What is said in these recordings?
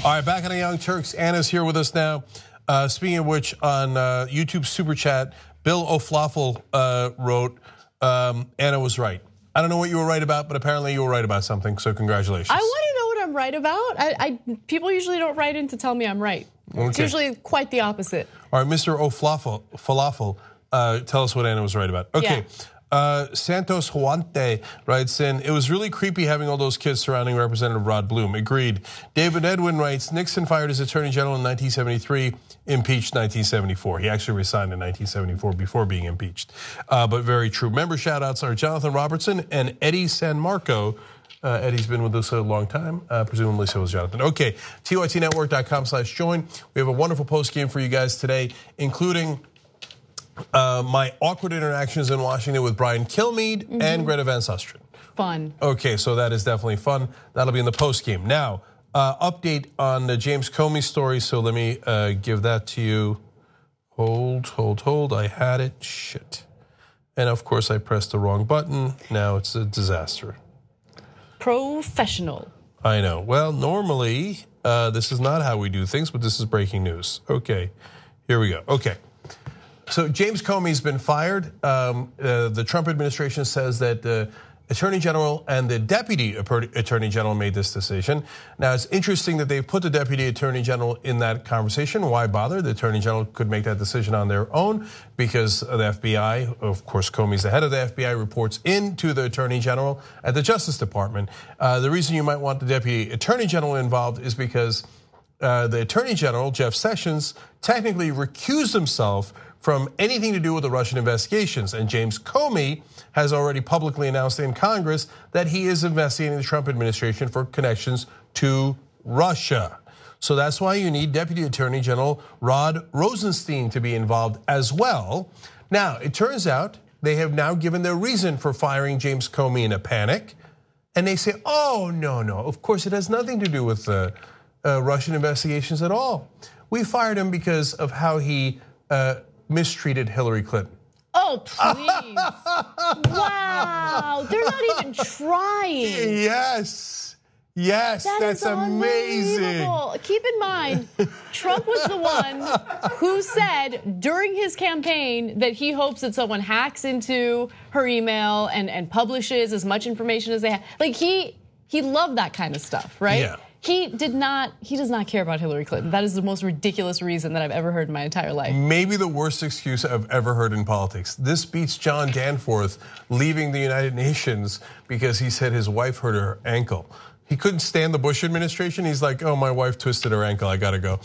All right, back on the Young Turks. Anna's here with us now. Speaking of which, on YouTube Super Chat, Bill O'Flawful wrote, Anna was right. I don't know what you were right about, but apparently you were right about something, so congratulations. I want to know what I'm right about. People usually don't write in to tell me I'm right. Okay. It's usually quite the opposite. All right, Mr. O'Flawful, tell us what Anna was right about. Okay. Yeah. Santos Huante writes in, it was really creepy having all those kids surrounding Representative Rod Blum. Agreed. David Edwin writes, Nixon fired his attorney general in 1973, impeached 1974. He actually resigned in 1974 before being impeached. But very true. Member shout outs are Jonathan Robertson and Eddie San Marco. Eddie's been with us a long time, presumably so is Jonathan. Okay, tytnetwork.com/join. We have a wonderful post game for you guys today, including my awkward interactions in Washington with Brian Kilmeade and Greta Van Susteren. Fun. Okay, so that is definitely fun. That'll be in the post game. Now, update on the James Comey story. So let me give that to you. Hold. I had it. Shit. And of course, I pressed the wrong button. Now it's a disaster. Professional. I know. Well, normally this is not how we do things, but this is breaking news. Okay, here we go. Okay. So James Comey's been fired. The Trump administration says that the Attorney General and the Deputy Attorney General made this decision. Now, it's interesting that they've put the Deputy Attorney General in that conversation. Why bother? The Attorney General could make that decision on their own because the FBI, of course, Comey's the head of the FBI, reports into the Attorney General at the Justice Department. The reason you might want the Deputy Attorney General involved is because the Attorney General, Jeff Sessions, technically recused himself from anything to do with the Russian investigations. And James Comey has already publicly announced in Congress that he is investigating the Trump administration for connections to Russia. So that's why you need Deputy Attorney General Rod Rosenstein to be involved as well. Now, it turns out they have now given their reason for firing James Comey in a panic. And they say, oh, no, of course it has nothing to do with the Russian investigations at all. We fired him because of how he mistreated Hillary Clinton. Oh, please. Wow, they're not even trying. Yes, that's amazing. Keep in mind, Trump was the one who said during his campaign that he hopes that someone hacks into her email and publishes as much information as they have. Like he loved that kind of stuff, right? Yeah. He does not care about Hillary Clinton. That is the most ridiculous reason that I've ever heard in my entire life. Maybe the worst excuse I've ever heard in politics. This beats John Danforth leaving the United Nations because he said his wife hurt her ankle. He couldn't stand the Bush administration. He's like, oh, my wife twisted her ankle, I gotta go.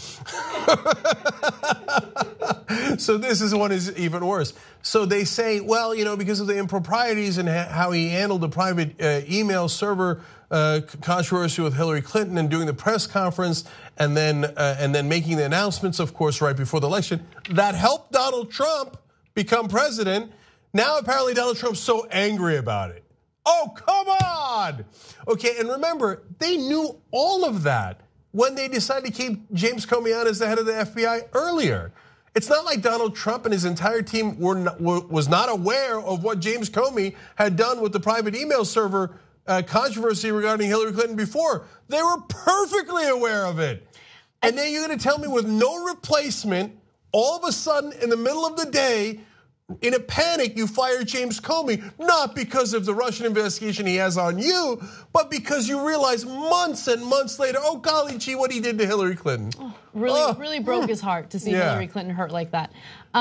So this is one is even worse. So they say, well, because of the improprieties and how he handled the private email server controversy with Hillary Clinton and doing the press conference and then making the announcements, of course, right before the election, that helped Donald Trump become president. Now apparently Donald Trump's so angry about it. Oh, come on. Okay, and remember, they knew all of that when they decided to keep James Comey on as the head of the FBI earlier. It's not like Donald Trump and his entire team was not aware of what James Comey had done with the private email server controversy regarding Hillary Clinton before. They were perfectly aware of it. And then you're gonna tell me with no replacement, all of a sudden in the middle of the day, in a panic, you fire James Comey, not because of the Russian investigation he has on you, but because you realize months and months later, oh golly gee, what he did to Hillary Clinton. Oh, really broke his heart to see Hillary Clinton hurt like that.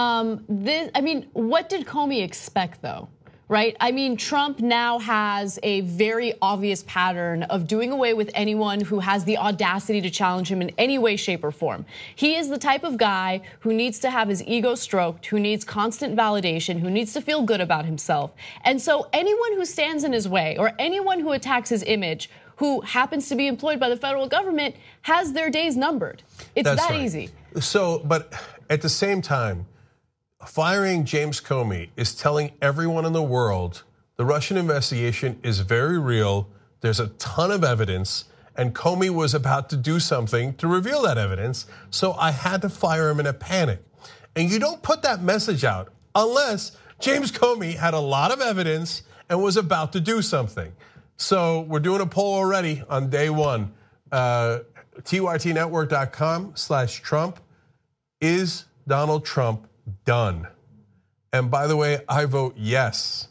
What did Comey expect though? Right? I mean, Trump now has a very obvious pattern of doing away with anyone who has the audacity to challenge him in any way, shape, or form. He is the type of guy who needs to have his ego stroked, who needs constant validation, who needs to feel good about himself. And so anyone who stands in his way or anyone who attacks his image, who happens to be employed by the federal government, has their days numbered. It's That's that right. easy. So, but at the same time, firing James Comey is telling everyone in the world the Russian investigation is very real. There's a ton of evidence, and Comey was about to do something to reveal that evidence. So I had to fire him in a panic. And you don't put that message out unless James Comey had a lot of evidence and was about to do something. So we're doing a poll already on day one. tytnetwork.com/Trump. Is Donald Trump done? And by the way, I vote yes.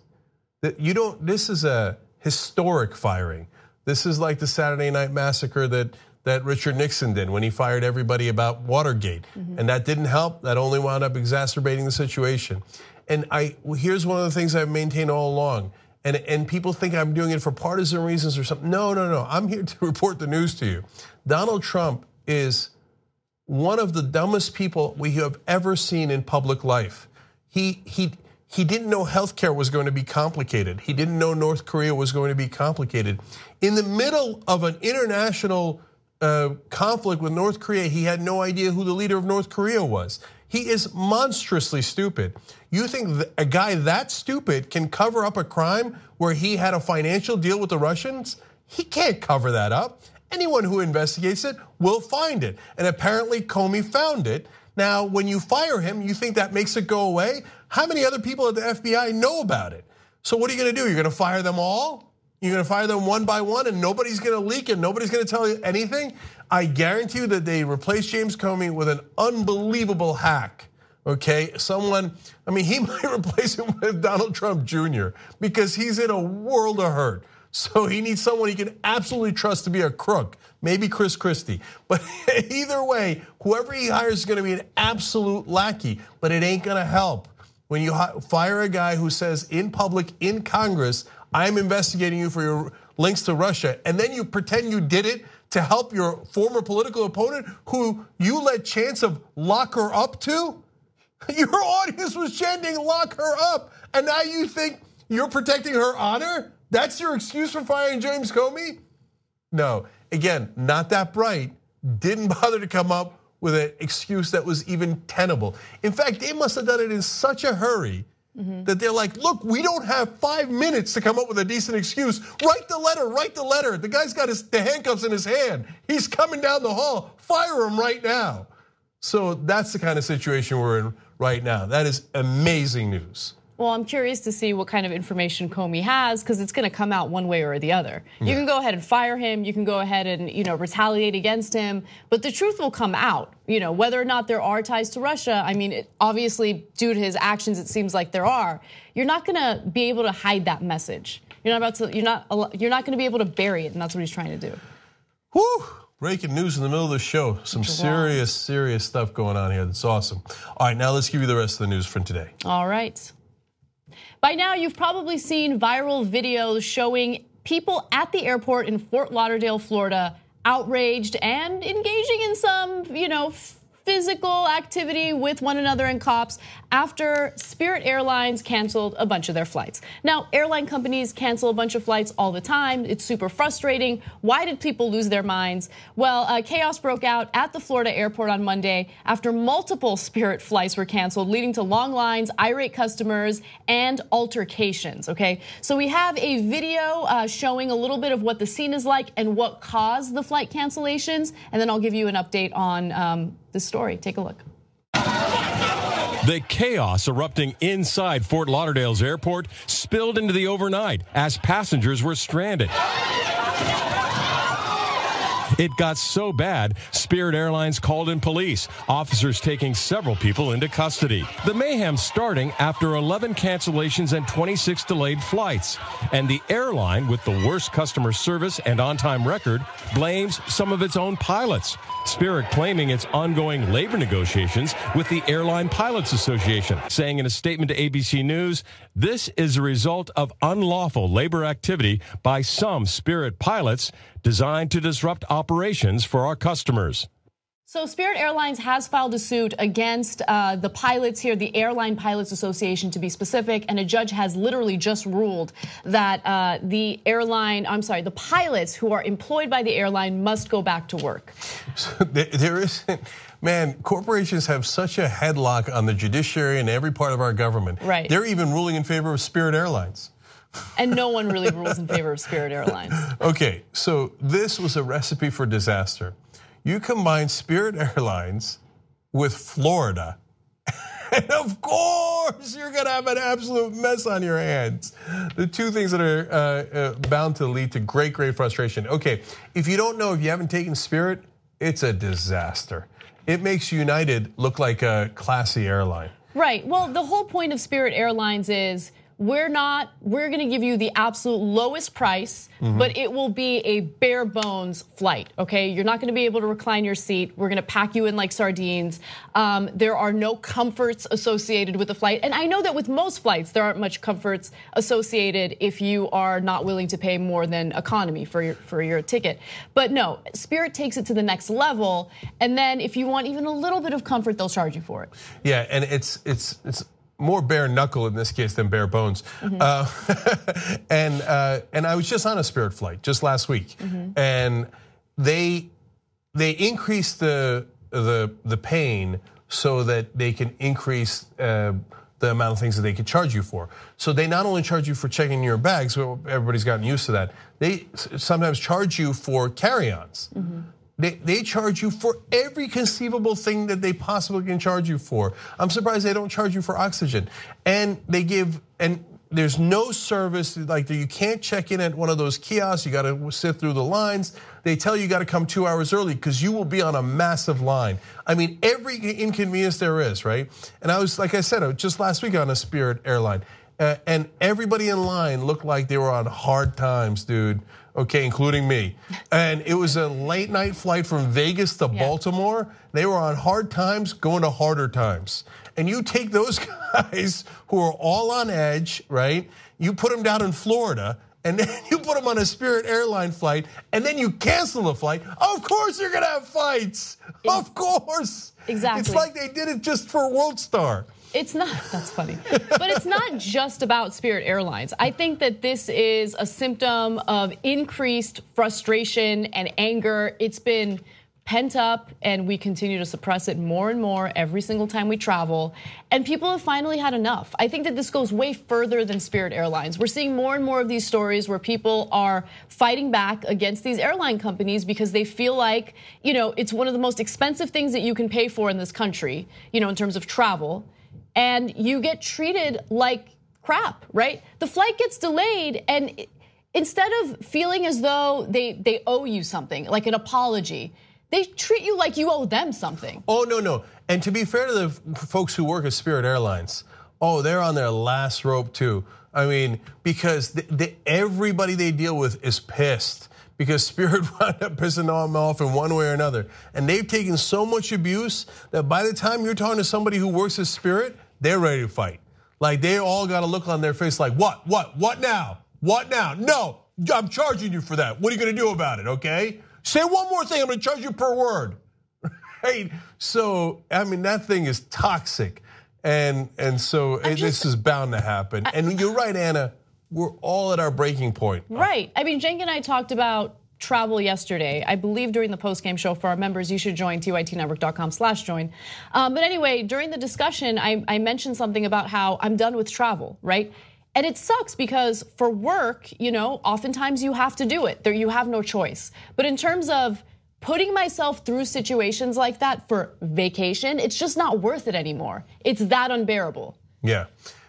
This is a historic firing. This is like the Saturday Night Massacre that Richard Nixon did when he fired everybody about Watergate. And that didn't help. That only wound up exacerbating the situation. And here's one of the things I've maintained all along. And people think I'm doing it for partisan reasons or something. No. I'm here to report the news to you. Donald Trump is one of the dumbest people we have ever seen in public life. He didn't know healthcare was going to be complicated. He didn't know North Korea was going to be complicated. In the middle of an international conflict with North Korea, he had no idea who the leader of North Korea was. He is monstrously stupid. You think a guy that stupid can cover up a crime where he had a financial deal with the Russians? He can't cover that up. Anyone who investigates it will find it. And apparently Comey found it. Now, when you fire him, you think that makes it go away? How many other people at the FBI know about it? So what are you gonna do? You're gonna fire them all? You're gonna fire them one by one and nobody's gonna leak and nobody's gonna tell you anything? I guarantee you that they replace James Comey with an unbelievable hack. Okay, he might replace him with Donald Trump Jr. because he's in a world of hurt. So he needs someone he can absolutely trust to be a crook, maybe Chris Christie. But either way, whoever he hires is gonna be an absolute lackey, but it ain't gonna help. When you fire a guy who says in public, in Congress, I'm investigating you for your links to Russia, and then you pretend you did it to help your former political opponent who you led chants of lock her up to? Your audience was chanting lock her up, and now you think you're protecting her honor? That's your excuse for firing James Comey? No, again, not that bright, didn't bother to come up with an excuse that was even tenable. In fact, they must have done it in such a hurry that they're like, look, we don't have 5 minutes to come up with a decent excuse. Write the letter. The guy's got the handcuffs in his hand. He's coming down the hall, fire him right now. So that's the kind of situation we're in right now. That is amazing news. Well, I'm curious to see what kind of information Comey has because it's going to come out one way or the other. You can go ahead and fire him. You can go ahead and retaliate against him. But the truth will come out. Whether or not there are ties to Russia. I mean, obviously, due to his actions, it seems like there are. You're not going to be able to hide that message. You're not going to be able to bury it, and that's what he's trying to do. Whew. Breaking news in the middle of the show. Some serious stuff going on here. That's awesome. All right, now let's give you the rest of the news from today. All right. By now, you've probably seen viral videos showing people at the airport in Fort Lauderdale, Florida, outraged and engaging in some, physical activity with one another and cops after Spirit Airlines canceled a bunch of their flights. Now, airline companies cancel a bunch of flights all the time. It's super frustrating. Why did people lose their minds? Well, chaos broke out at the Florida airport on Monday after multiple Spirit flights were canceled, leading to long lines, irate customers, and altercations, okay? So we have a video showing a little bit of what the scene is like and what caused the flight cancellations, and then I'll give you an update on this story. Take a look. The chaos erupting inside Fort Lauderdale's airport spilled into the overnight as passengers were stranded. It got so bad, Spirit Airlines called in police, officers taking several people into custody. The mayhem starting after 11 cancellations and 26 delayed flights. And the airline, with the worst customer service and on-time record, blames some of its own pilots. Spirit claiming its ongoing labor negotiations with the Airline Pilots Association, saying in a statement to ABC News, this is a result of unlawful labor activity by some Spirit pilots designed to disrupt operations for our customers. So Spirit Airlines has filed a suit against the pilots here, the Airline Pilots Association to be specific, and a judge has literally just ruled that the pilots who are employed by the airline must go back to work. So there isn't, man, corporations have such a headlock on the judiciary and every part of our government. Right. They're even ruling in favor of Spirit Airlines. And no one really rules in favor of Spirit Airlines. Okay, so this was a recipe for disaster. You combine Spirit Airlines with Florida, and of course you're gonna have an absolute mess on your hands. The two things that are bound to lead to great frustration. Okay, if you don't know, if you haven't taken Spirit, it's a disaster. It makes United look like a classy airline. Right. Well, the whole point of Spirit Airlines is we're going to give you the absolute lowest price, but it will be a bare bones flight, okay? You're not gonna be able to recline your seat. We're gonna pack you in like sardines. There are no comforts associated with the flight. And I know that with most flights, there aren't much comforts associated if you are not willing to pay more than economy for your ticket. But no, Spirit takes it to the next level. And then if you want even a little bit of comfort, they'll charge you for it. Yeah, and it's more bare knuckle in this case than bare bones. And I was just on a Spirit flight just last week, and they increased the pain so that they can increase the amount of things that they could charge you for. So they not only charge you for checking your bags, well, everybody's gotten used to that. They sometimes charge you for carry-ons. They charge you for every conceivable thing that they possibly can charge you for. I'm surprised they don't charge you for oxygen. And there's no service, like you can't check in at one of those kiosks, you gotta sit through the lines. They tell you gotta come 2 hours early because you will be on a massive line. I mean, every inconvenience there is, right? And I was, like I said, just last week on a Spirit airline, and everybody in line looked like they were on hard times, dude. Okay, including me. And it was a late night flight from Vegas to Baltimore. They were on hard times going to harder times. And you take those guys who are all on edge, right? You put them down in Florida, and then you put them on a Spirit airline flight, and then you cancel the flight. Of course you're gonna have fights. Of course. Exactly. It's like they did it just for World Star. It's not, that's funny. But it's not just about Spirit Airlines. I think that this is a symptom of increased frustration and anger. It's been pent up and we continue to suppress it more and more every single time we travel. And people have finally had enough. I think that this goes way further than Spirit Airlines. We're seeing more and more of these stories where people are fighting back against these airline companies because they feel like, it's one of the most expensive things that you can pay for in this country, in terms of travel. And you get treated like crap, right? The flight gets delayed, and instead of feeling as though they owe you something, like an apology, they treat you like you owe them something. Oh, no. And to be fair to the folks who work at Spirit Airlines, they're on their last rope too. I mean, because everybody they deal with is pissed because Spirit wound up pissing them off in one way or another. And they've taken so much abuse that by the time you're talking to somebody who works at Spirit, they're ready to fight. Like they all got a look on their face like, what now? What now? No, I'm charging you for that. What are you gonna do about it, okay? Say one more thing, I'm gonna charge you per word. Right? So, I mean, that thing is toxic. And so this is bound to happen. And you're right, Anna, we're all at our breaking point. Right. I mean, Cenk and I talked about travel yesterday. I believe during the postgame show for our members, you should join tytnetwork.com/join. But anyway, during the discussion, I mentioned something about how I'm done with travel, right? And it sucks because for work, oftentimes you have to do it. You have no choice. But in terms of putting myself through situations like that for vacation, it's just not worth it anymore. It's that unbearable. Yeah.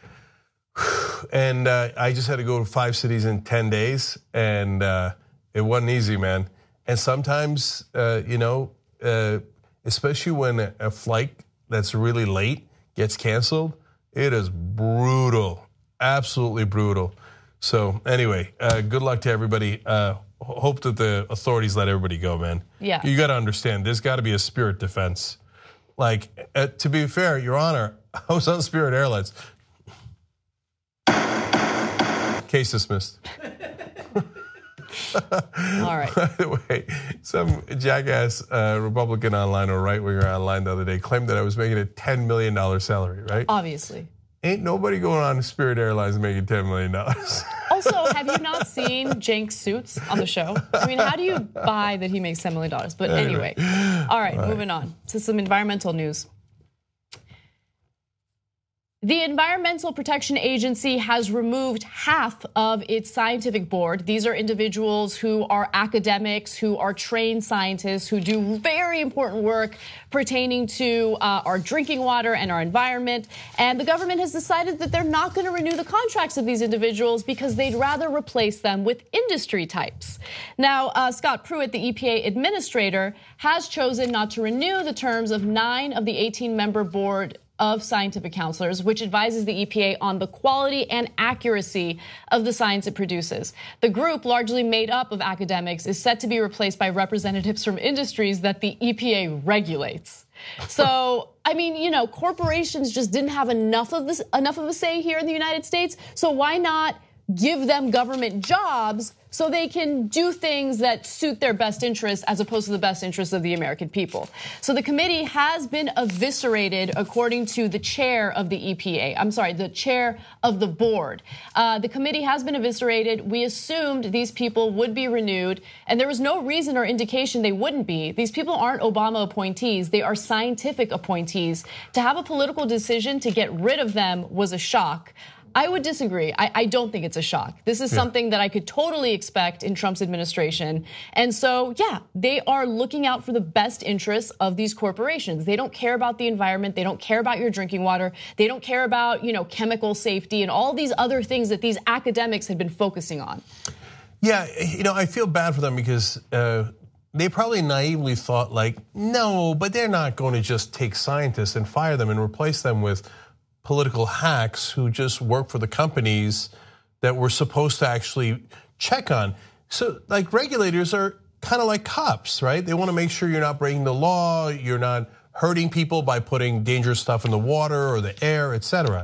And I just had to go to 5 cities in 10 days, and it wasn't easy, man. And sometimes, especially when a flight that's really late gets canceled, it is brutal, absolutely brutal. So anyway, good luck to everybody. Hope that the authorities let everybody go, man. Yeah. You got to understand, there's got to be a Spirit defense. Like, to be fair, Your Honor, I was on Spirit Airlines. Case dismissed. All right. By the way, some jackass Republican online or right winger online the other day claimed that I was making a $10 million salary, right? Obviously. Ain't nobody going on to Spirit Airlines making $10 million. Also, have you not seen Cenk's suits on the show? I mean, how do you buy that he makes $10 million? But anyway, all right, moving on to some environmental news. The Environmental Protection Agency has removed half of its scientific board. These are individuals who are academics, who are trained scientists, who do very important work pertaining to our drinking water and our environment. And the government has decided that they're not going to renew the contracts of these individuals because they'd rather replace them with industry types. Now, Scott Pruitt, the EPA administrator, has chosen not to renew the terms of 9 of the 18-member board of scientific counselors, which advises the EPA on the quality and accuracy of the science it produces. The group, largely made up of academics, is set to be replaced by representatives from industries that the EPA regulates. So, I mean, corporations just didn't have enough of a say here in the United States. So why not give them government jobs so they can do things that suit their best interests as opposed to the best interests of the American people? So the committee has been eviscerated, according to the chair of the EPA. I'm sorry, the chair of the board. The committee has been eviscerated. We assumed these people would be renewed, and there was no reason or indication they wouldn't be. These people aren't Obama appointees. They are scientific appointees. To have a political decision to get rid of them was a shock. I would disagree. I don't think it's a shock. This is something that I could totally expect in Trump's administration. And so, yeah, they are looking out for the best interests of these corporations. They don't care about the environment. They don't care about your drinking water. They don't care about, chemical safety and all these other things that these academics had been focusing on. Yeah, I feel bad for them because they probably naively thought no, but they're not going to just take scientists and fire them and replace them with political hacks who just work for the companies that we're supposed to actually check on. So regulators are kind of like cops, right? They want to make sure you're not breaking the law, you're not hurting people by putting dangerous stuff in the water or the air, etc.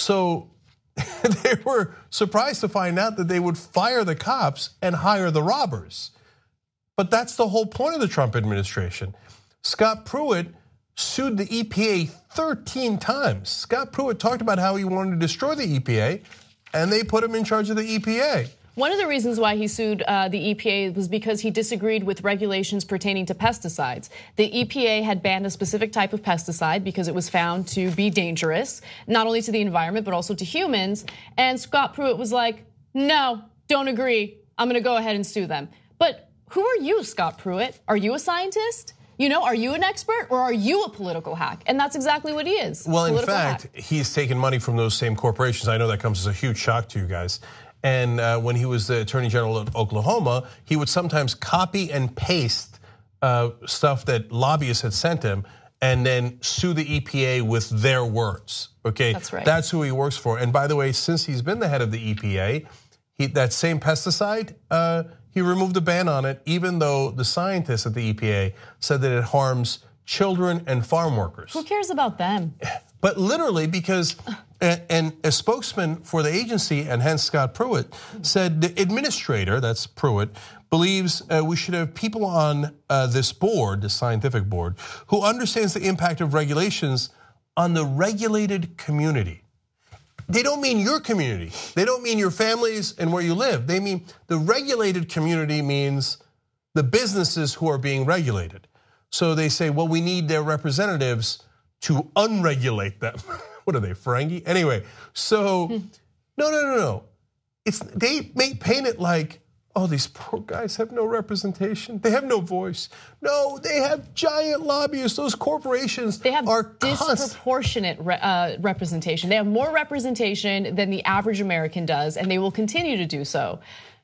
So they were surprised to find out that they would fire the cops and hire the robbers. But that's the whole point of the Trump administration. Scott Pruitt sued the EPA 13 times. Scott Pruitt talked about how he wanted to destroy the EPA, and they put him in charge of the EPA. One of the reasons why he sued the EPA was because he disagreed with regulations pertaining to pesticides. The EPA had banned a specific type of pesticide because it was found to be dangerous, not only to the environment, but also to humans. And Scott Pruitt was like, no, don't agree. I'm gonna go ahead and sue them. But who are you, Scott Pruitt? Are you a scientist? Are you an expert or are you a political hack? And that's exactly what he is. Well, in fact, he's taken money from those same corporations. I know that comes as a huge shock to you guys. And when he was the Attorney General of Oklahoma, he would sometimes copy and paste stuff that lobbyists had sent him and then sue the EPA with their words, okay? That's right. That's who he works for. And by the way, since he's been the head of the EPA, that same pesticide, he removed a ban on it, even though the scientists at the EPA said that it harms children and farm workers. Who cares about them? But literally, because and a spokesman for the agency, and hence Scott Pruitt, said the administrator, that's Pruitt, believes we should have people on this board, the scientific board, who understands the impact of regulations on the regulated community. They don't mean your community. They don't mean your families and where you live. They mean the regulated community means the businesses who are being regulated. So they say, well, we need their representatives to unregulate them. What are they, Ferengi? Anyway, so no. They paint it like, oh, these poor guys have no representation. They have no voice. No, they have giant lobbyists. Those corporations they have are disproportionate representation. They have more representation than the average American does, and they will continue to do so.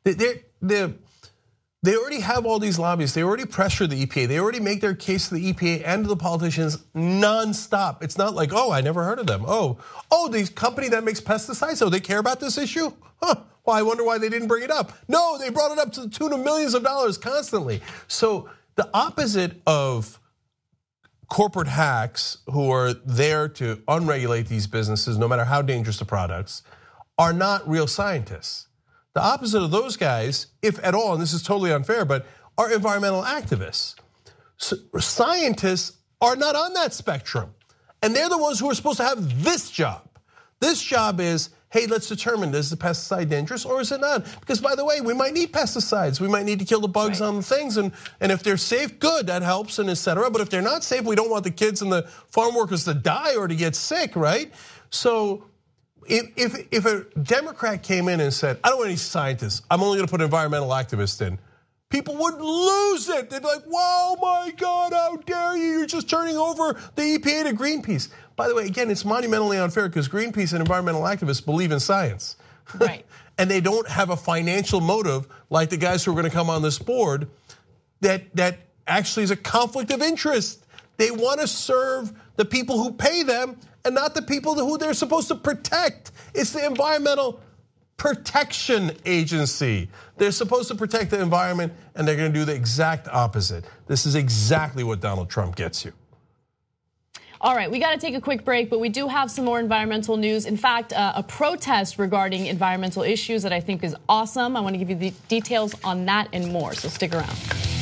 They already have all these lobbyists. They already pressure the EPA. They already make their case to the EPA and to the politicians nonstop. It's not like, oh, I never heard of them. Oh, the company that makes pesticides, so they care about this issue? Huh. Well, I wonder why they didn't bring it up. No, they brought it up to the tune of millions of dollars constantly. So the opposite of corporate hacks who are there to unregulate these businesses, no matter how dangerous the products, are not real scientists. The opposite of those guys, if at all, and this is totally unfair, but are environmental activists. So scientists are not on that spectrum. And they're the ones who are supposed to have this job. This job is, hey, let's determine, is the pesticide dangerous or is it not? Because by the way, we might need pesticides. We might need to kill the bugs on the things. And if they're safe, good, that helps and et cetera. But if they're not safe, we don't want the kids and the farm workers to die or to get sick, right? So if a Democrat came in and said, I don't want any scientists, I'm only gonna put environmental activists in, people would lose it. They'd be like, whoa, my God, how dare you? You're just turning over the EPA to Greenpeace. By the way, again, it's monumentally unfair because Greenpeace and environmental activists believe in science. Right. And they don't have a financial motive like the guys who are going to come on this board that actually is a conflict of interest. They want to serve the people who pay them and not the people who they're supposed to protect. It's the Environmental Protection Agency. They're supposed to protect the environment and they're going to do the exact opposite. This is exactly what Donald Trump gets you. All right, we got to take a quick break, but we do have some more environmental news. In fact, a protest regarding environmental issues that I think is awesome. I want to give you the details on that and more, so stick around.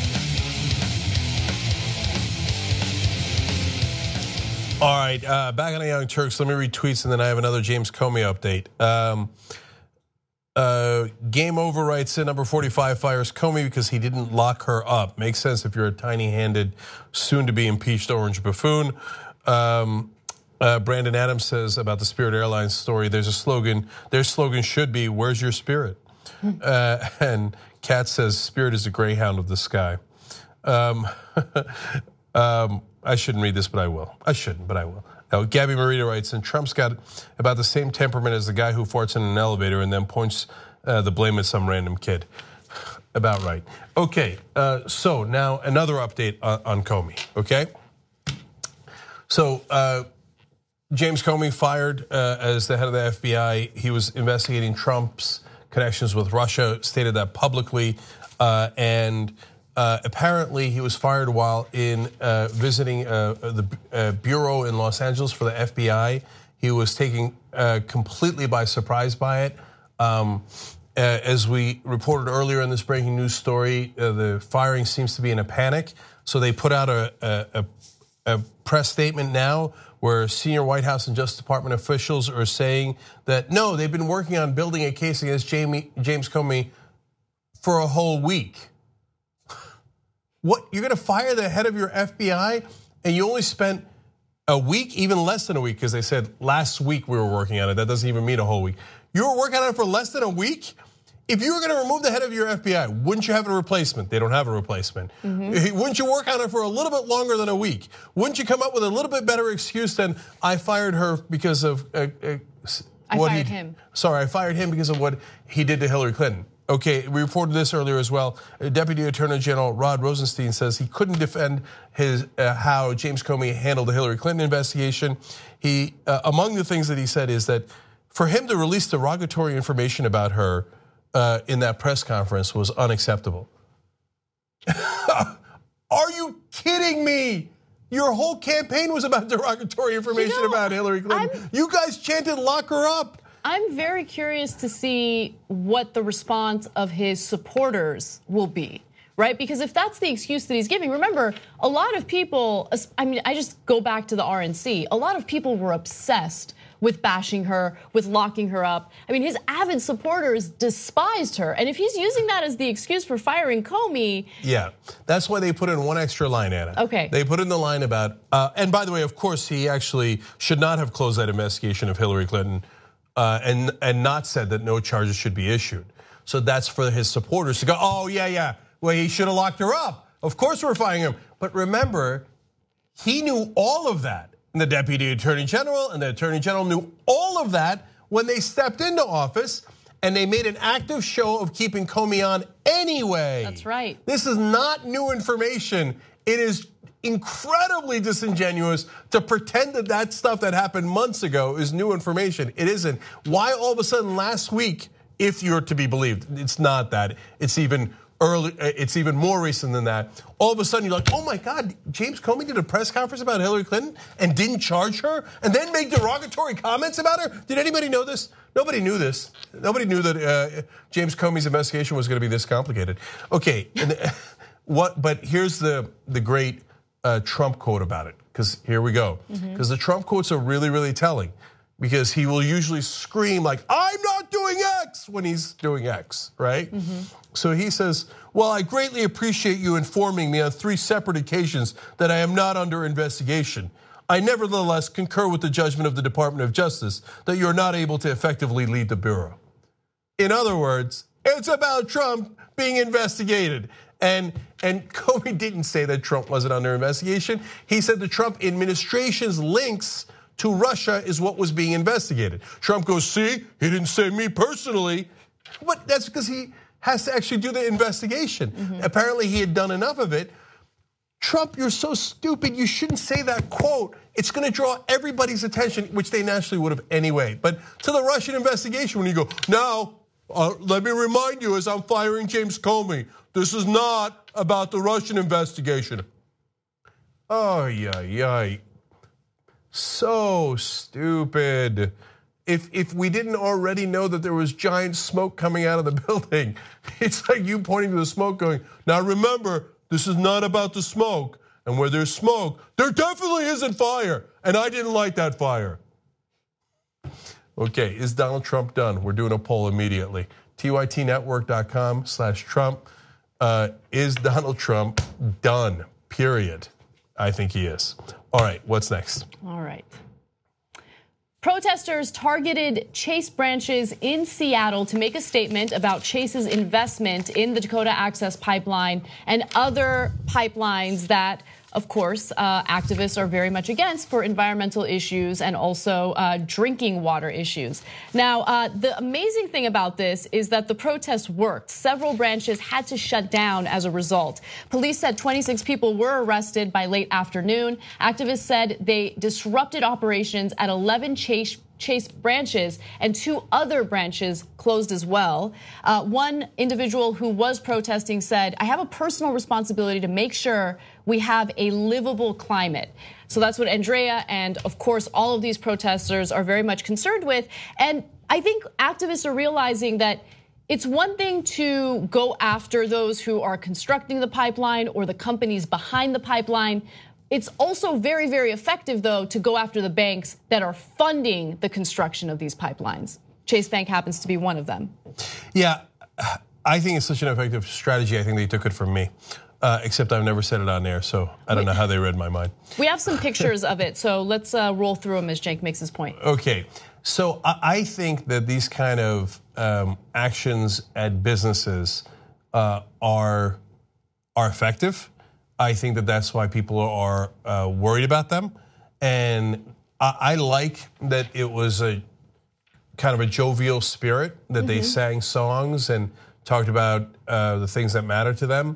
All right, back on the Young Turks. Let me read tweets and then I have another James Comey update. Game Over writes in, number 45 fires Comey because he didn't lock her up. Makes sense if you're a tiny-handed, soon-to-be impeached orange buffoon. Brandon Adams says about the Spirit Airlines story, their slogan should be, where's your spirit? And Kat says, Spirit is a greyhound of the sky. I shouldn't read this, but I will. I shouldn't, but I will. Now, Gabby Marita writes, and Trump's got about the same temperament as the guy who farts in an elevator and then points the blame at some random kid. About right. Okay, so now another update on Comey, okay? So James Comey fired as the head of the FBI. He was investigating Trump's connections with Russia, stated that publicly, and apparently he was fired while in visiting the bureau in Los Angeles for the FBI. He was taken completely by surprise by it. As we reported earlier in this breaking news story, the firing seems to be in a panic. So they put out a press statement now where senior White House and Justice Department officials are saying that no, they've been working on building a case against James Comey for a whole week. What, you're gonna fire the head of your FBI and you only spent a week, even less than a week, because they said last week we were working on it. That doesn't even mean a whole week. You were working on it for less than a week? If you were gonna remove the head of your FBI, wouldn't you have a replacement? They don't have a replacement. Wouldn't you work on it for a little bit longer than a week? Wouldn't you come up with a little bit better excuse than I fired her because of I fired him because of what he did to Hillary Clinton? Okay, we reported this earlier as well. Deputy Attorney General Rod Rosenstein says he couldn't defend how James Comey handled the Hillary Clinton investigation. He, among the things that he said is that for him to release derogatory information about her in that press conference was unacceptable. Are you kidding me? Your whole campaign was about derogatory information about Hillary Clinton. You guys chanted lock her up. I'm very curious to see what the response of his supporters will be, right? Because if that's the excuse that he's giving, remember, a lot of people, I mean, I just go back to the RNC, a lot of people were obsessed with bashing her, with locking her up. I mean, his avid supporters despised her. And if he's using that as the excuse for firing Comey. Yeah, that's why they put in one extra line, Anna. Okay. They put in the line about, and by the way, of course, he actually should not have closed that investigation of Hillary Clinton and not said that no charges should be issued. So that's for his supporters to go, oh yeah, well he should have locked her up. Of course we're firing him. But remember, he knew all of that. And the Deputy Attorney General and the Attorney General knew all of that when they stepped into office, and they made an active show of keeping Comey on anyway. That's right. This is not new information. It is incredibly disingenuous to pretend that that stuff that happened months ago is new information. It isn't. Why all of a sudden last week, if you're to be believed, it's not that. It's even early. It's even more recent than that. All of a sudden you're like, oh my God, James Comey did a press conference about Hillary Clinton and didn't charge her and then make derogatory comments about her? Did anybody know this? Nobody knew this. Nobody knew that James Comey's investigation was going to be this complicated. Okay, but here's the great Trump quote about it, because here we go. Because the Trump quotes are really, really telling. because he will usually scream like, I'm not doing X when he's doing X, right? So he says, well, I greatly appreciate you informing me on 3 separate occasions that I am not under investigation. I nevertheless concur with the judgment of the Department of Justice that you're not able to effectively lead the Bureau. In other words, it's about Trump being investigated. And Comey didn't say that Trump wasn't under investigation. He said the Trump administration's links to Russia is what was being investigated. Trump goes, see, he didn't say me personally. But that's because he has to actually do the investigation. Apparently he had done enough of it. Trump, you're so stupid, you shouldn't say that quote. It's gonna draw everybody's attention, which they naturally would have anyway. But to the Russian investigation, when you go, now, let me remind you as I'm firing James Comey, this is not about the Russian investigation. Oh, yeah. So stupid. If we didn't already know that there was giant smoke coming out of the building, it's like you pointing to the smoke going, now remember, this is not about the smoke. And where there's smoke, there definitely isn't fire. And I didn't like that fire. Okay, is Donald Trump done? We're doing a poll immediately. TYTnetwork.com/Trump. Is Donald Trump done? Period. I think he is. All right, what's next? All right. Protesters targeted Chase branches in Seattle to make a statement about Chase's investment in the Dakota Access Pipeline and other pipelines that, of course, activists are very much against for environmental issues and also drinking water issues. Now, the amazing thing about this is that the protest worked. Several branches had to shut down as a result. Police said 26 people were arrested by late afternoon. Activists said they disrupted operations at 11 Chase branches, and 2 other branches closed as well. One individual who was protesting said, I have a personal responsibility to make sure we have a livable climate. So that's what Andrea and, of course, all of these protesters are very much concerned with. And I think activists are realizing that it's one thing to go after those who are constructing the pipeline or the companies behind the pipeline. It's also very, very effective, though, to go after the banks that are funding the construction of these pipelines. Chase Bank happens to be one of them. Yeah, I think it's such an effective strategy. I think they took it from me, except I've never said it on air, so I don't know how they read my mind. We have some pictures of it, so let's roll through them as Cenk makes his point. Okay, so I think that these kind of actions at businesses are effective. I think that that's why people are worried about them. And I like that it was a kind of a jovial spirit, that they sang songs and talked about the things that matter to them.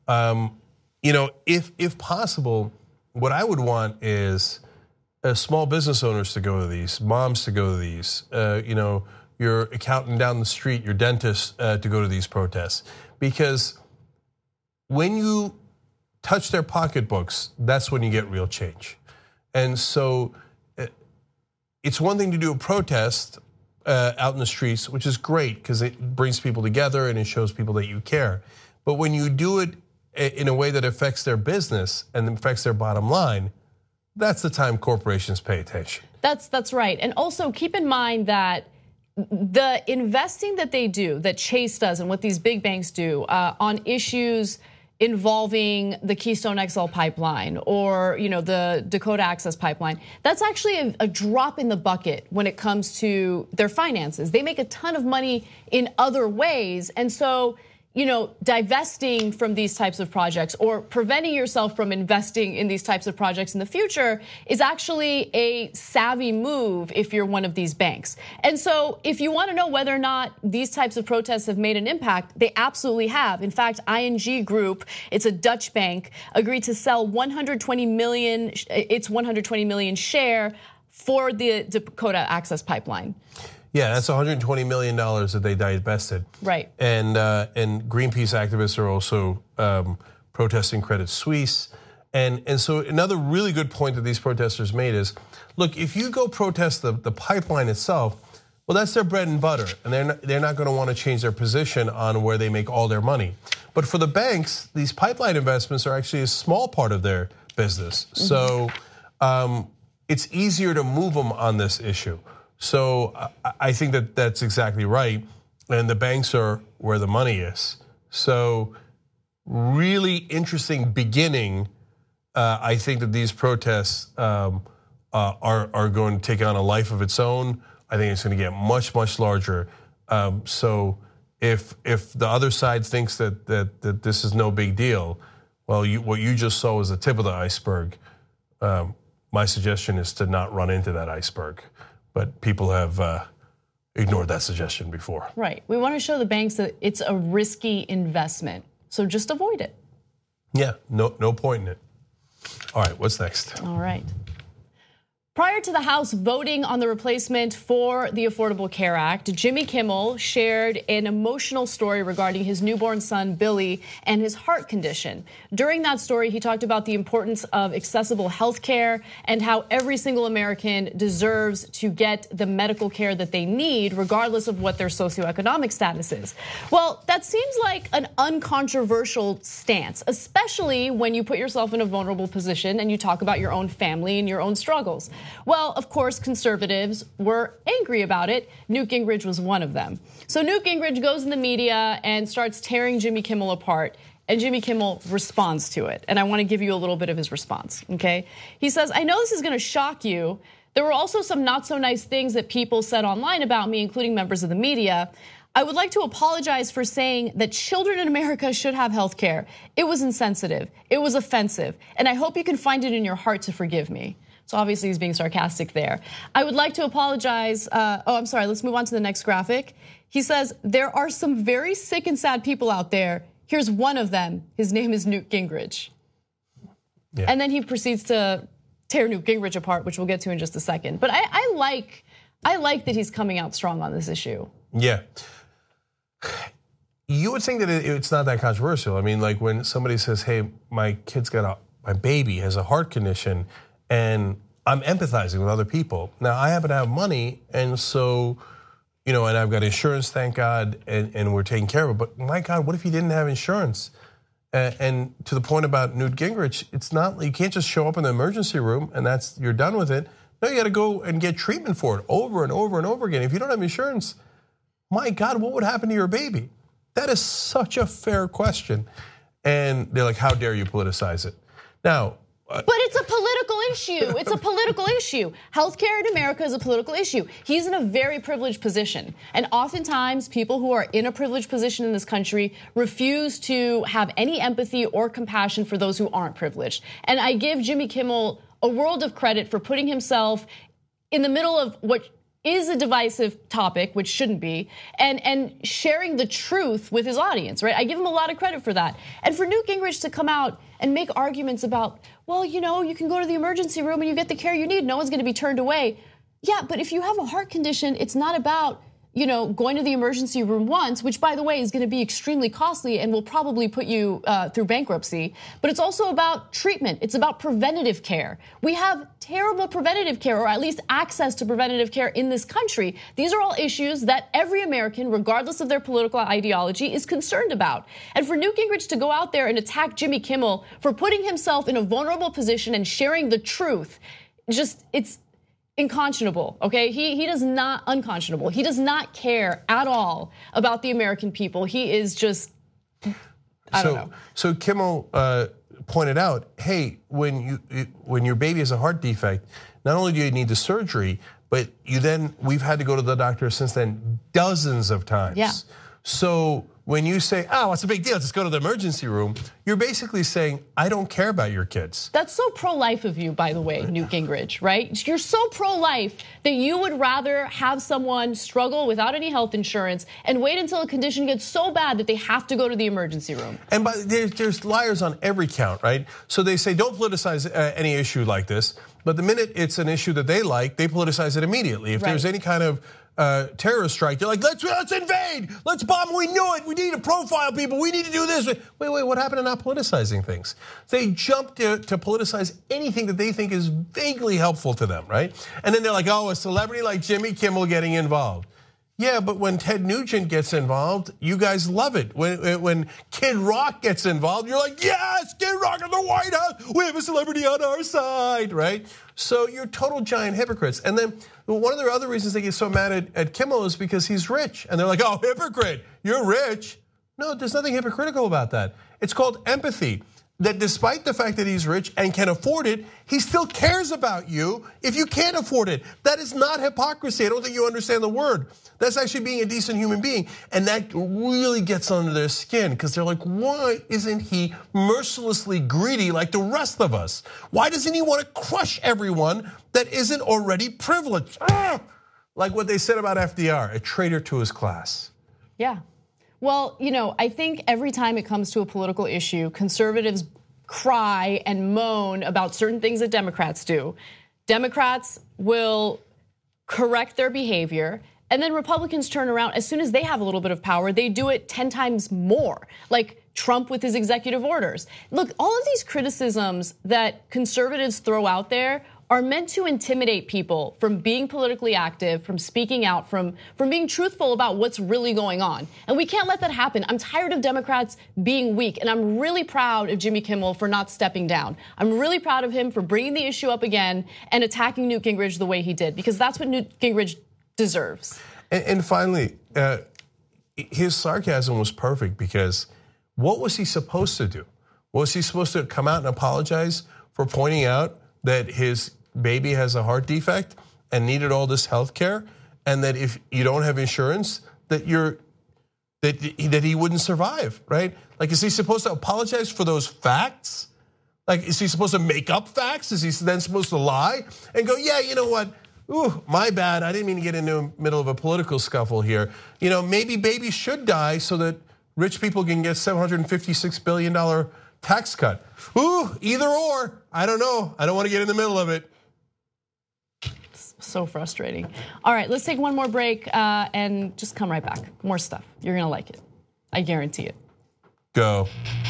If possible, what I would want is small business owners to go to these, moms to go to these, your accountant down the street, your dentist to go to these protests. Because when you touch their pocketbooks, that's when you get real change. And so it's one thing to do a protest out in the streets, which is great because it brings people together and it shows people that you care. But when you do it in a way that affects their business and affects their bottom line, that's the time corporations pay attention. That's right. And also keep in mind that the investing that they do, that Chase does and what these big banks do on issues involving the Keystone XL pipeline or the Dakota Access Pipeline, that's actually a drop in the bucket when it comes to their finances. They make a ton of money in other ways, and so divesting from these types of projects or preventing yourself from investing in these types of projects in the future is actually a savvy move if you're one of these banks. And so if you want to know whether or not these types of protests have made an impact, they absolutely have. In fact, ING Group, it's a Dutch bank, agreed to sell 120 million share for the Dakota Access Pipeline. Yeah, that's $120 million that they divested. Right. And Greenpeace activists are also protesting Credit Suisse. And so another really good point that these protesters made is, look, if you go protest the pipeline itself, well, that's their bread and butter. And they're not gonna wanna change their position on where they make all their money. But for the banks, these pipeline investments are actually a small part of their business. So it's easier to move them on this issue. So I think that that's exactly right. And the banks are where the money is. So really interesting beginning. I think that these protests are going to take on a life of its own. I think it's going to get much, much larger. So if the other side thinks that this is no big deal, well, what you just saw was the tip of the iceberg. My suggestion is to not run into that iceberg, but people have ignored that suggestion before. Right. We want to show the banks that it's a risky investment, so just avoid it. Yeah. No point in it. All right. What's next? All right. Prior to the House voting on the replacement for the Affordable Care Act, Jimmy Kimmel shared an emotional story regarding his newborn son, Billy, and his heart condition. During that story, he talked about the importance of accessible health care and how every single American deserves to get the medical care that they need, regardless of what their socioeconomic status is. Well, that seems like an uncontroversial stance, especially when you put yourself in a vulnerable position and you talk about your own family and your own struggles. Well, of course, conservatives were angry about it. Newt Gingrich was one of them. So Newt Gingrich goes in the media and starts tearing Jimmy Kimmel apart, and Jimmy Kimmel responds to it. And I want to give you a little bit of his response, okay? He says, I know this is going to shock you. There were also some not so nice things that people said online about me, including members of the media. I would like to apologize for saying that children in America should have health care. It was insensitive. It was offensive. And I hope you can find it in your heart to forgive me. So obviously he's being sarcastic there. I would like to apologize. I'm sorry, let's move on to the next graphic. He says, there are some very sick and sad people out there. Here's one of them. His name is Newt Gingrich. Yeah. And then he proceeds to tear Newt Gingrich apart, which we'll get to in just a second. But I like that he's coming out strong on this issue. Yeah. You would think that it's not that controversial. I mean, like when somebody says, hey, my baby has a heart condition, and I'm empathizing with other people. Now, I happen to have money, and so, and I've got insurance, thank God, and we're taking care of it. But my God, what if you didn't have insurance? And to the point about Newt Gingrich, it's not, you can't just show up in the emergency room and you're done with it. No, you got to go and get treatment for it over and over and over again. If you don't have insurance, my God, what would happen to your baby? That is such a fair question. And they're like, how dare you politicize it? Now, but it's a political issue. It's a political issue. Healthcare in America is a political issue. He's in a very privileged position. And oftentimes, people who are in a privileged position in this country refuse to have any empathy or compassion for those who aren't privileged. And I give Jimmy Kimmel a world of credit for putting himself in the middle of what is a divisive topic, which shouldn't be, and sharing the truth with his audience, right? I give him a lot of credit for that. And for Newt Gingrich to come out and make arguments about, well, you can go to the emergency room and you get the care you need. No one's going to be turned away. Yeah, but if you have a heart condition, it's not about, going to the emergency room once, which, by the way, is going to be extremely costly and will probably put you through bankruptcy. But it's also about treatment. It's about preventative care. We have terrible preventative care, or at least access to preventative care in this country. These are all issues that every American, regardless of their political ideology, is concerned about. And for Newt Gingrich to go out there and attack Jimmy Kimmel for putting himself in a vulnerable position and sharing the truth, it's unconscionable, okay? He does not, unconscionable. He does not care at all about the American people. He is just, I don't know. So Kimmel pointed out, hey, when your baby has a heart defect, not only do you need the surgery, but we've had to go to the doctor since then dozens of times. Yeah. So when you say, oh, what's the big deal? Just go to the emergency room. You're basically saying, I don't care about your kids. That's so pro-life of you, by the way, Newt Gingrich, right? You're so pro-life that you would rather have someone struggle without any health insurance and wait until a condition gets so bad that they have to go to the emergency room. And there's liars on every count, right? So they say, don't politicize any issue like this. But the minute it's an issue that they like, they politicize it immediately. If there's any kind of terrorist strike, they're like, let's invade, let's bomb, we knew it, we need to profile people, we need to do this. Wait, what happened to not politicizing things? They jump to politicize anything that they think is vaguely helpful to them, right? And then they're like, oh, a celebrity like Jimmy Kimmel getting involved. Yeah, but when Ted Nugent gets involved, you guys love it. When Kid Rock gets involved, you're like, yes, Kid Rock at the White House. We have a celebrity on our side, right? So you're total giant hypocrites. And then one of the other reasons they get so mad at Kimmel is because he's rich. And they're like, oh, hypocrite, you're rich. No, there's nothing hypocritical about that. It's called empathy. That despite the fact that he's rich and can afford it, he still cares about you if you can't afford it. That is not hypocrisy. I don't think you understand the word. That's actually being a decent human being. And that really gets under their skin because they're like, why isn't he mercilessly greedy like the rest of us? Why doesn't he want to crush everyone that isn't already privileged? Like what they said about FDR, a traitor to his class. Yeah. Well, I think every time it comes to a political issue, conservatives cry and moan about certain things that Democrats do. Democrats will correct their behavior, and then Republicans turn around. As soon as they have a little bit of power, they do it 10 times more, like Trump with his executive orders. Look, all of these criticisms that conservatives throw out there are meant to intimidate people from being politically active, from speaking out, from being truthful about what's really going on. And we can't let that happen. I'm tired of Democrats being weak, and I'm really proud of Jimmy Kimmel for not stepping down. I'm really proud of him for bringing the issue up again and attacking Newt Gingrich the way he did, because that's what Newt Gingrich deserves. And finally, his sarcasm was perfect, because what was he supposed to do? Was he supposed to come out and apologize for pointing out that his baby has a heart defect and needed all this health care, and that if you don't have insurance, that he wouldn't survive, right? Like, is he supposed to apologize for those facts? Like, is he supposed to make up facts? Is he then supposed to lie and go, yeah, you know what? Ooh, my bad. I didn't mean to get into the middle of a political scuffle here. Maybe babies should die so that rich people can get $756 billion tax cut. Ooh, either or. I don't know. I don't want to get in the middle of it. So frustrating. All right, let's take one more break and just come right back. More stuff. You're gonna like it. I guarantee it. Go.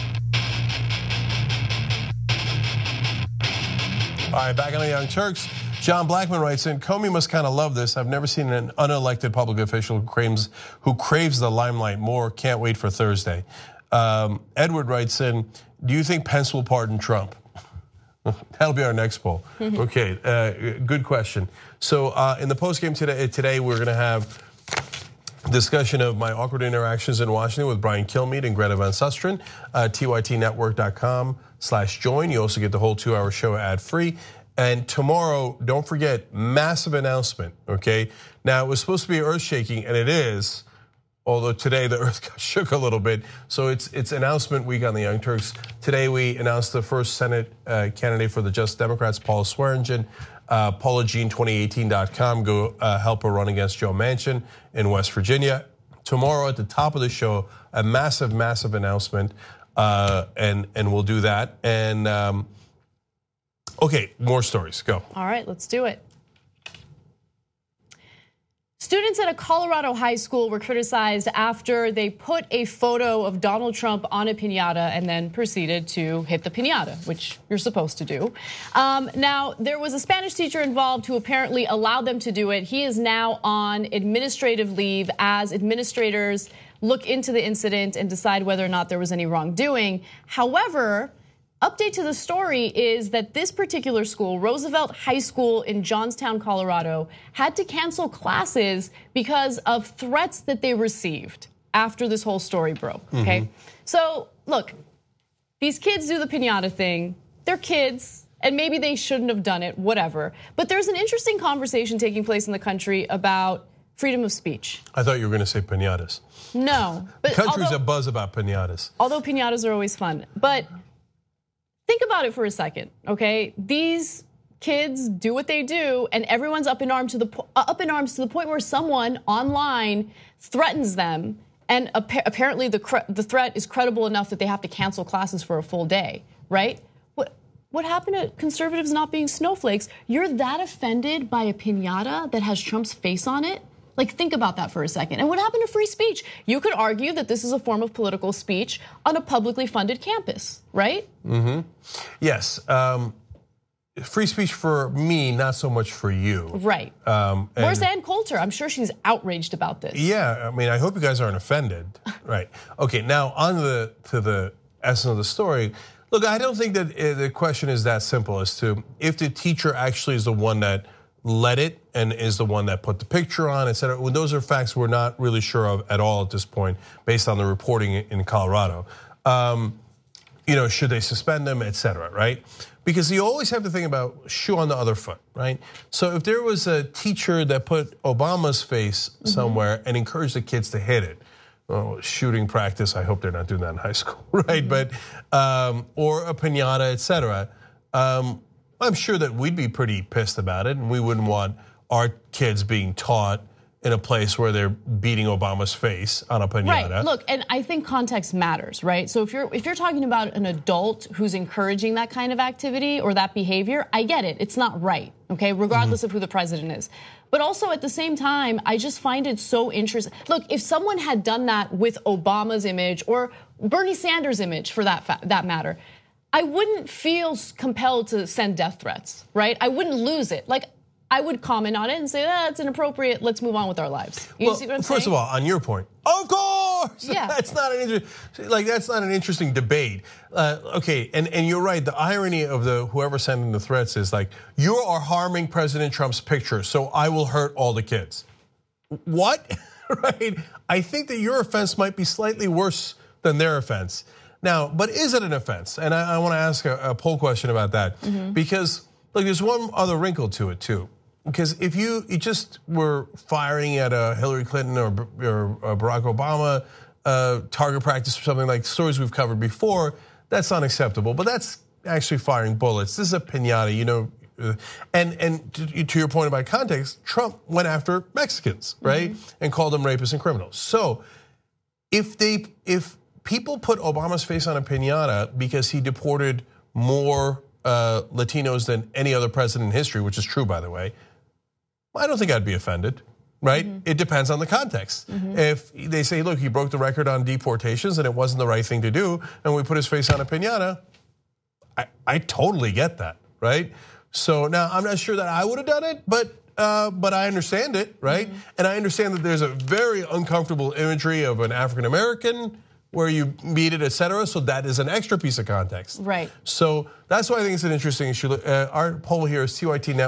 All right, back on the Young Turks. John Blackman writes in, Comey must kind of love this. I've never seen an unelected public official who craves the limelight more. Can't wait for Thursday. Edward writes in, do you think Pence will pardon Trump? That'll be our next poll. Okay, good question. So in the postgame today we're going to have discussion of my awkward interactions in Washington with Brian Kilmeade and Greta Van Susteren. TYTnetwork.com/join. You also get the whole 2-hour show ad-free. And tomorrow, don't forget, massive announcement, okay? Now, it was supposed to be earth-shaking, and it is, although today the earth got shook a little bit. So it's announcement week on the Young Turks. Today we announced the first Senate candidate for the Just Democrats, Paula Swearengin. PaulaJean2018.com, go help her run against Joe Manchin in West Virginia. Tomorrow at the top of the show, a massive, massive announcement, and we'll do that. And okay, more stories, go. All right, let's do it. Students at a Colorado high school were criticized after they put a photo of Donald Trump on a piñata and then proceeded to hit the piñata, which you're supposed to do. Now, there was a Spanish teacher involved who apparently allowed them to do it. He is now on administrative leave as administrators look into the incident and decide whether or not there was any wrongdoing. However, update to the story is that this particular school, Roosevelt High School in Johnstown, Colorado, had to cancel classes because of threats that they received after this whole story broke, okay? So, look, these kids do the piñata thing. They're kids, and maybe they shouldn't have done it, whatever. But there's an interesting conversation taking place in the country about freedom of speech. I thought you were going to say piñatas. No. But the country's a buzz about piñatas. Although piñatas are always fun. But think about it for a second, okay? These kids do what they do, and everyone's up in arms to the point where someone online threatens them, and apparently the threat is credible enough that they have to cancel classes for a full day, right? What happened to conservatives not being snowflakes? You're that offended by a piñata that has Trump's face on it? Like, think about that for a second. And what happened to free speech? You could argue that this is a form of political speech on a publicly funded campus, right? Yes. free speech for me, not so much for you. Right. Where's Ann Coulter? I'm sure she's outraged about this. Yeah, I mean, I hope you guys aren't offended. Right. Okay, now on to the essence of the story. Look, I don't think that the question is that simple as to if the teacher actually is the one that led it and is the one that put the picture on, et cetera. When those are facts we're not really sure of at all at this point, based on the reporting in Colorado. Should they suspend them, et cetera, right? Because you always have to think about shoe on the other foot, right? So if there was a teacher that put Obama's face somewhere and encouraged the kids to hit it, shooting practice, I hope they're not doing that in high school, right? But, or a piñata, et cetera. I'm sure that we'd be pretty pissed about it, and we wouldn't want our kids being taught in a place where they're beating Obama's face on a piñata. Right. Look, and I think context matters, right? So if you're talking about an adult who's encouraging that kind of activity or that behavior, I get it. It's not right, okay? Regardless of who the president is. But also at the same time, I just find it so interesting. Look, if someone had done that with Obama's image or Bernie Sanders' image for that matter, I wouldn't feel compelled to send death threats, right? I wouldn't lose it. Like, I would comment on it and say, that's inappropriate, let's move on with our lives. You see what I'm saying? First of all, on your point, of course, yeah. that's not an interesting debate. Okay, and you're right, the irony of whoever sending the threats is like, you are harming President Trump's picture, so I will hurt all the kids. What, right? I think that your offense might be slightly worse than their offense. Now, but is it an offense? And I wanna ask a poll question about that, because look, there's one other wrinkle to it too. Because if you just were firing at a Hillary Clinton or Barack Obama target practice or something like stories we've covered before, that's unacceptable. But that's actually firing bullets. This is a piñata, and to your point about context, Trump went after Mexicans, right, and called them rapists and criminals. So if people put Obama's face on a piñata because he deported more Latinos than any other president in history, which is true, by the way, I don't think I'd be offended, right? It depends on the context. If they say, look, he broke the record on deportations and it wasn't the right thing to do, and we put his face on a piñata, I totally get that, right? So now I'm not sure that I would have done it, but I understand it, right? And I understand that there's a very uncomfortable imagery of an African American where you beat it, et cetera. So that is an extra piece of context. Right. So that's why I think it's an interesting issue. Our poll here is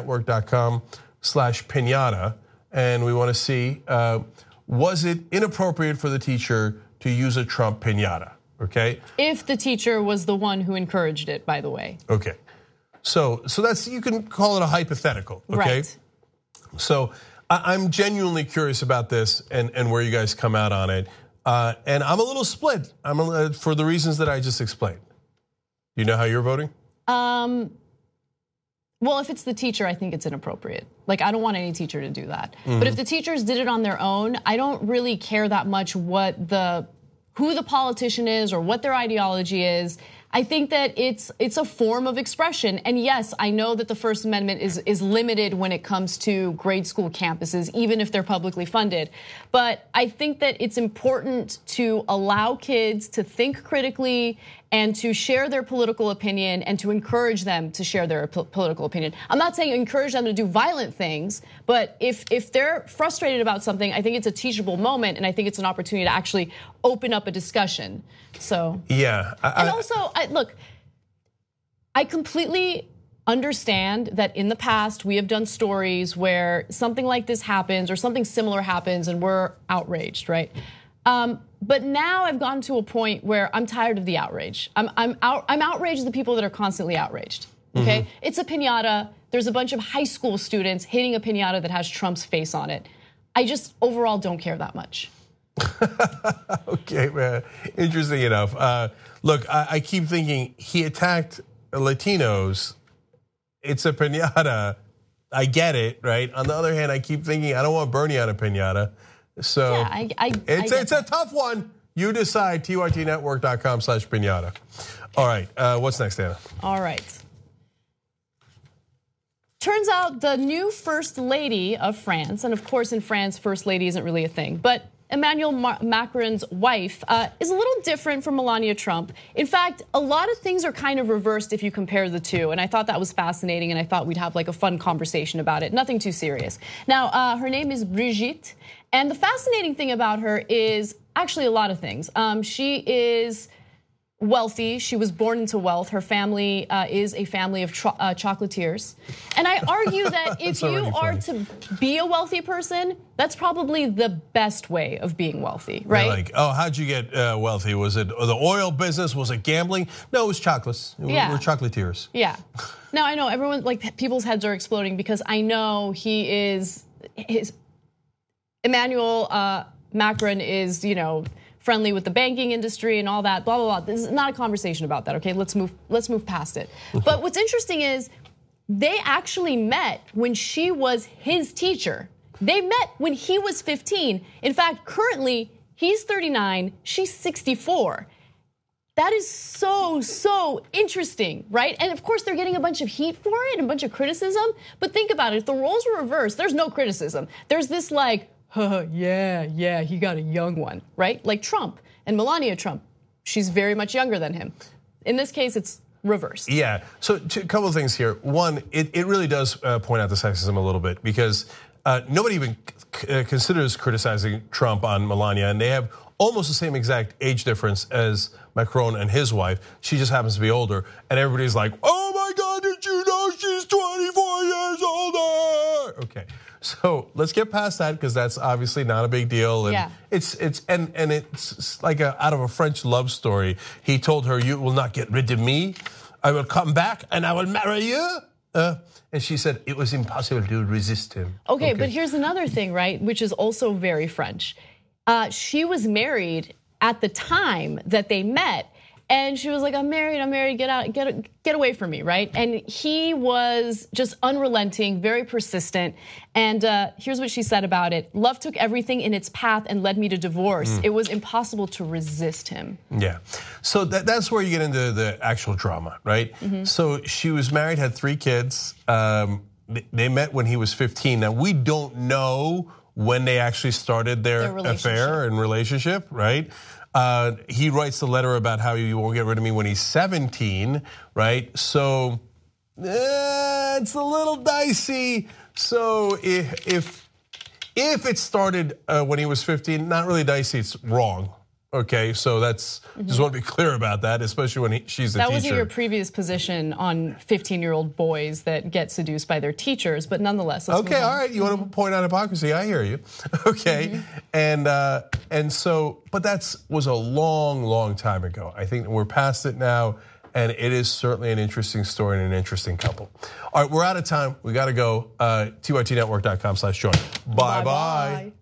tytnetwork.com/piñata. And we want to see, was it inappropriate for the teacher to use a Trump piñata, okay? If the teacher was the one who encouraged it, by the way. Okay, so that's, you can call it a hypothetical, okay? Right. So I'm genuinely curious about this and where you guys come out on it. And I'm a little split. For the reasons that I just explained. You know how you're voting? Well, if it's the teacher, I think it's inappropriate. Like, I don't want any teacher to do that. But if the teachers did it on their own, I don't really care that much who the politician is or what their ideology is. I think that it's a form of expression. And yes, I know that the First Amendment is limited when it comes to grade school campuses, even if they're publicly funded. But I think that it's important to allow kids to think critically and to share their political opinion and to encourage them to share their political opinion. I'm not saying encourage them to do violent things, but if they're frustrated about something, I think it's a teachable moment, and I think it's an opportunity to actually open up a discussion. So yeah, and also, look, I completely understand that in the past we have done stories where something like this happens or something similar happens and we're outraged, right? But now I've gotten to a point where I'm tired of the outrage. I'm outraged at the people that are constantly outraged. Okay, it's a piñata. There's a bunch of high school students hitting a piñata that has Trump's face on it. I just overall don't care that much. Okay, man. Interesting enough. Look, I keep thinking he attacked Latinos. It's a piñata. I get it, right? On the other hand, I keep thinking I don't want Bernie on a piñata. So yeah, it's a tough one. You decide. tytnetwork.com/piñata. All right, what's next, Anna? All right. Turns out the new First Lady of France, and of course in France, First Lady isn't really a thing, but Emmanuel Macron's wife, is a little different from Melania Trump. In fact, a lot of things are kind of reversed if you compare the two, and I thought that was fascinating, and I thought we'd have like a fun conversation about it. Nothing too serious. Now, her name is Brigitte, and the fascinating thing about her is actually a lot of things. She is wealthy. She was born into wealth. Her family is a family of chocolatiers. And I argue that if you are to be a wealthy person, that's probably the best way of being wealthy, right? They're like, oh, how'd you get wealthy? Was it the oil business? Was it gambling? No, it was chocolates. Yeah. We're chocolatiers. Yeah. Now I know everyone, like people's heads are exploding because I know Emmanuel Macron is, friendly with the banking industry and all that, blah, blah, blah. This is not a conversation about that, okay? Let's move past it. But what's interesting is they actually met when she was his teacher. They met when he was 15. In fact, currently, he's 39, she's 64. That is so interesting, right? And of course, they're getting a bunch of heat for it and a bunch of criticism. But think about it, if the roles were reversed, there's no criticism. There's this like, yeah, he got a young one, right? Like Trump and Melania Trump. She's very much younger than him. In this case, it's reversed. Yeah, so a couple of things here. One, it really does point out the sexism a little bit because nobody even considers criticizing Trump on Melania, and they have almost the same exact age difference as Macron and his wife. She just happens to be older, and everybody's like, oh my God, did you know she's 24 years older? Okay. So let's get past that because that's obviously not a big deal, and it's like out of a French love story. He told her, "You will not get rid of me. I will come back and I will marry you." And she said it was impossible to resist him. Okay, but here's another thing, right? Which is also very French. She was married at the time that they met. And she was like, I'm married, get away from me, right? And he was just unrelenting, very persistent. And here's what she said about it. Love took everything in its path and led me to divorce. It was impossible to resist him. Yeah, so that's where you get into the actual drama, right? So she was married, had 3 kids. They met when he was 15. Now we don't know when they actually started their affair and relationship, right? He writes the letter about how you won't get rid of me when he's 17, right? So it's a little dicey. So if it started when he was 15, not really dicey, it's wrong. Okay, so that's just want to be clear about that, especially when she's a teacher. That wasn't your previous position on 15-year-old boys that get seduced by their teachers, but nonetheless, let's move on. All right, you want to point out hypocrisy? I hear you. Okay, and so, but that was a long time ago. I think we're past it now, and it is certainly an interesting story and an interesting couple. All right, we're out of time. We got to go. TYTnetwork.com/join. Bye.